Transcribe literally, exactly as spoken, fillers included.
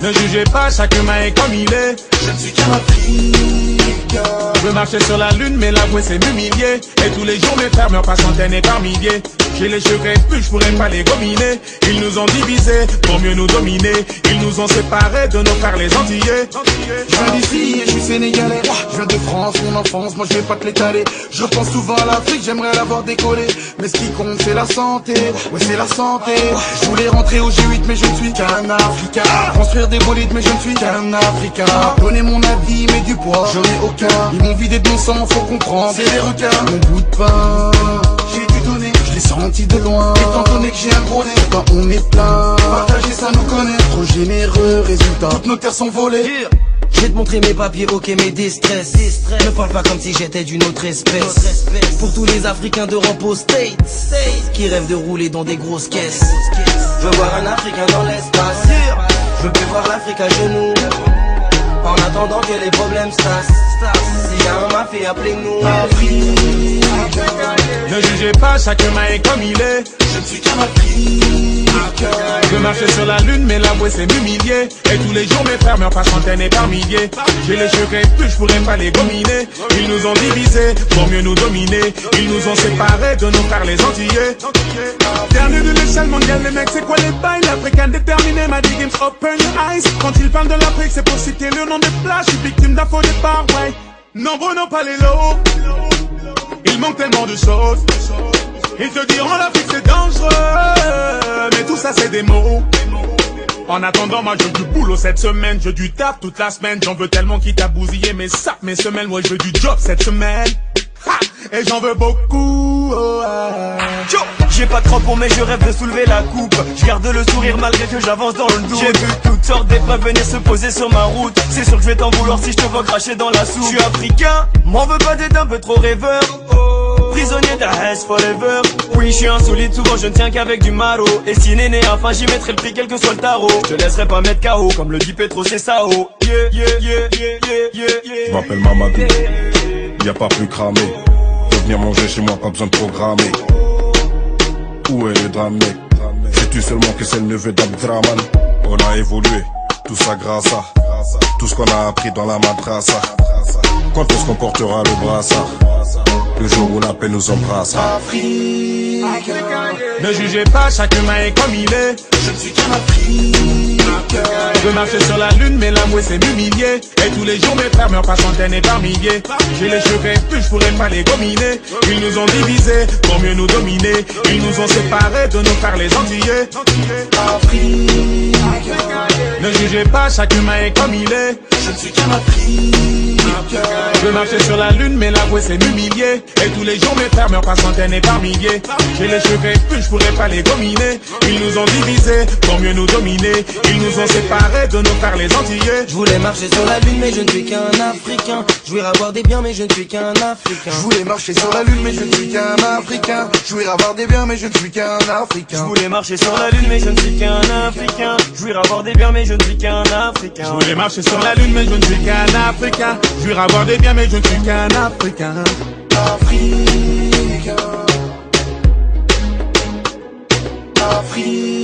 Ne jugez pas, chaque humain est comme il est. Je ne suis qu'un Africain. Je veux marcher sur la lune, mais l'avouer c'est m'humilier. Et tous les jours mes frères meurent par centaines et par milliers. J'ai les cheveux crépus, je pourrais pas les gominer. Ils nous ont divisés pour mieux nous dominer. Ils nous ont séparés de nos frères les Antillais. Je viens d'ici et je suis sénégalais. Je viens de France, mon enfance, moi je vais pas te l'étaler. Je pense souvent à l'Afrique, j'aimerais l'avoir décollé. Mais ce qui compte c'est la santé, ouais c'est la santé. Je voulais rentrer au G huit mais je ne suis qu'un Africain. Construire des bolides mais je ne suis qu'un Africain. Donner mon avis mais du poids, j'en ai aucun. Ils m'ont vidé de mon sang, faut comprendre, c'est des requins. Mon bout de pain, j'ai dû donner, je l'ai senti de loin. Étant donné que j'ai un gros nez, quand on est plein, partager ça nous connaît. Trop généreux, résultat, toutes nos terres sont volées. Je vais te montrer mes papiers, ok mes distress. Ne parle pas comme si j'étais d'une autre espèce. Pour tous les Africains d'Europe aux States qui rêvent de rouler dans des grosses caisses. Je veux voir un Africain dans l'espace. Je veux plus voir l'Afrique à genoux. En attendant que les problèmes se tassent. S'il y a un mafia, appelez-nous. Ne jugez pas, chaque humain est comme il est. Je ne suis qu'un Africain. Je veux marcher sur la lune, mais l'avouer c'est m'humilier. Et tous les jours mes frères meurent par centaines et par milliers. J'ai les cheveux crépus, je pourrais pas les gominer. Ils nous ont divisés pour mieux nous dominer. Ils nous ont séparés de nos frères les Antillais. Dernier de l'échelle mondiale, les mecs, c'est quoi les bails? L'Africain déterminé m'a dit games open your eyes. Quand ils parlent de l'Afrique, c'est pour citer le nom des plages. Je suis victime d'un faux départ, ouais. Nombreux n'ont pas les lots. Il manque tellement de choses. Ils te diront l'Afrique c'est dangereux, mais tout ça c'est des mots. En attendant, moi je veux du boulot cette semaine, je veux du taf toute la semaine. J'en veux tellement qui t'a bousillé mes sacs, mes semelles. Moi je veux du job cette semaine. Ha! Et j'en veux beaucoup. Oh, ah. J'ai pas de crampons mais je rêve de soulever la coupe. Je garde le sourire malgré que j'avance dans le doute. J'ai vu toutes sortes d'épreuves venir se poser sur ma route. C'est sûr que je vais t'en vouloir si je te vois cracher dans la soupe. Je suis africain, m'en veux pas d'être un peu trop rêveur. Prisonnier d'A-S forever. Oui je suis insolite, souvent je ne tiens qu'avec du maro. Et si néné enfin j'y mettrai le prix quel que soit le tarot. Je te laisserai pas mettre K O comme le dit Petro c'est Sao. Yeah yeah yeah yeah yeah yeah. Je m'appelle Mamadou, y a pas plus cramé. Faut venir manger chez moi, pas besoin de programmer. Où est le drame mec? Sais-tu seulement que c'est le neveu d'Abdraman? On a évolué, tout ça grâce à tout ce qu'on a appris dans la madrasa. Quand est-ce qu'on portera le brassard? Le jour où la paix nous embrasse. Africain. Ne jugez pas, chaque humain est comme il est. Je ne suis qu'un Africain. Je veux marcher sur la lune, mais l'avouer c'est m'humilier. Et tous les jours mes frères meurent par centaines et par milliers. J'ai les cheveux crépus, je pourrais pas les gominer. Ils nous ont divisés pour mieux nous dominer. Ils nous ont séparés de nos frères les Antillais. Africain. Ne jugez pas, chaque humain est comme il est. Je ne suis qu'un Africain. Je veux marcher sur la lune, mais l'avouer c'est m'humilier. Et tous les jours mes frères meurent par centaines et par milliers. J'ai les cheveux crépus, je pourrais pas les gominer. Ils nous ont divisés pour mieux nous dominer. Ils nous ont séparés de nos frères les Antillais. Je voulais marcher sur la lune mais je ne suis qu'un Africain. Je voulais avoir des biens mais je ne suis qu'un Africain. Je voulais marcher sur la lune mais je ne suis qu'un Africain. Je voulais avoir des biens mais je ne suis qu'un Africain. Je voulais marcher sur la lune mais je ne suis qu'un Africain. Je voulais avoir des biens mais je ne suis qu'un Africain. Je voulais marcher sur la lune mais je ne suis qu'un Africain. Je voulais avoir des biens mais je ne suis qu'un Africain. Africain. Africain.